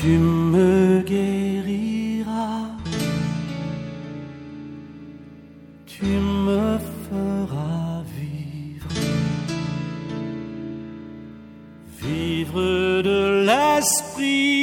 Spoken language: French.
Tu me guériras, tu me feras vivre, vivre de l'esprit.